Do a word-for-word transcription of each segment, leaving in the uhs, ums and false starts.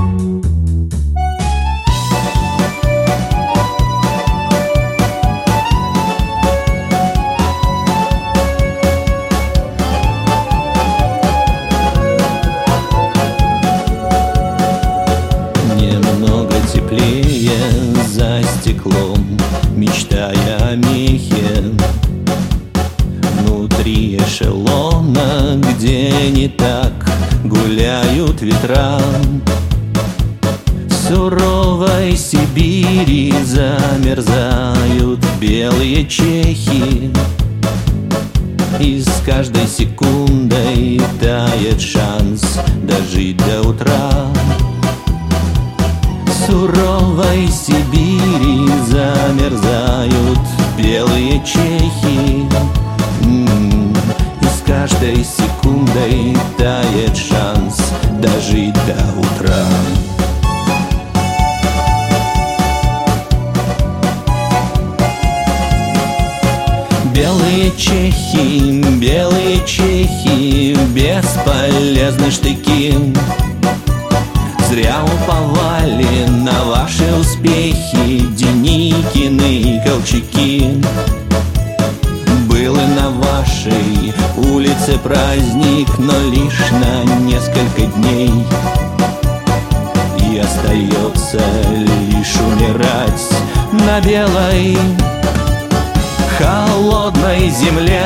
За стеклом, мечтая о мехе, внутри эшелона, где не так гуляют ветра. В суровой Сибири замерзают белые чехи, и с каждой секундой тает шанс дожить до утра. В суровой Сибири замерзают белые чехи, М-м-м. И с каждой секундой тает шанс дожить до утра. Белые чехи, белые чехи, бесполезны штыки. Зря уповали на ваши успехи Деникины и Колчаки. Был и на вашей улице праздник, но лишь на несколько дней. И остается лишь умирать на белой холодной земле.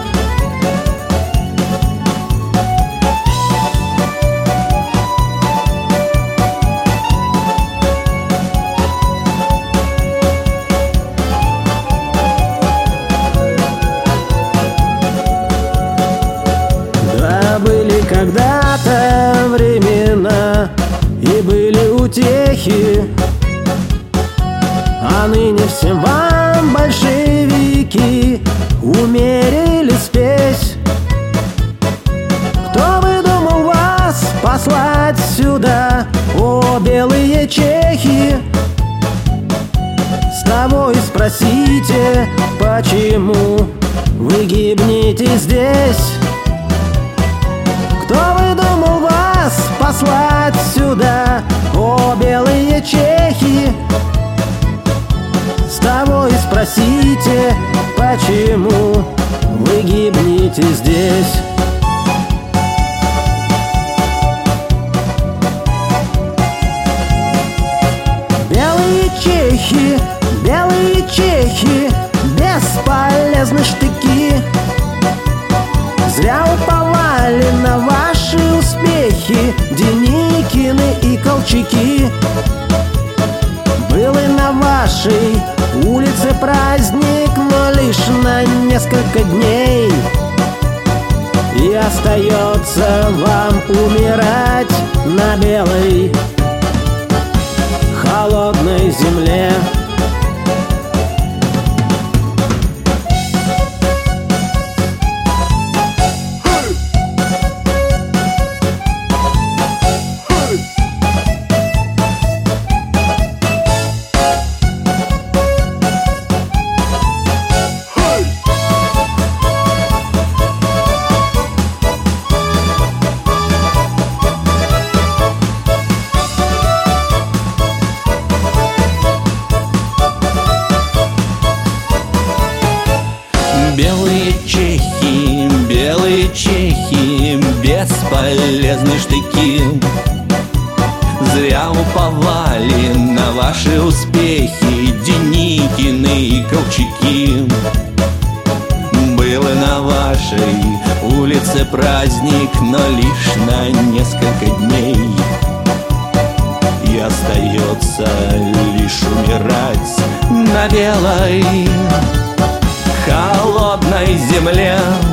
Были когда-то времена и были утехи, а ныне всем вам большевики умерили спесь. Кто выдумал вас послать сюда, о белые чехи? С того и спросите, почему вы гибнете здесь. Кто выдумал вас послать сюда, о белые чехи? С того и спросите, почему вы гибнете здесь. Белые чехи, белые чехи, бесполезны штыки. Зря уповали на ваши успехи Деникины и Колчаки. Был и на вашей улице праздник, но лишь на несколько дней. И остается вам умирать на белой холодной земле. Белые чехи, белые чехи, бесполезны штыки. Зря уповали на ваши успехи Деникины и Колчаки. Был и на вашей улице праздник, но лишь на несколько дней. И остается лишь умирать на белой холодной земле.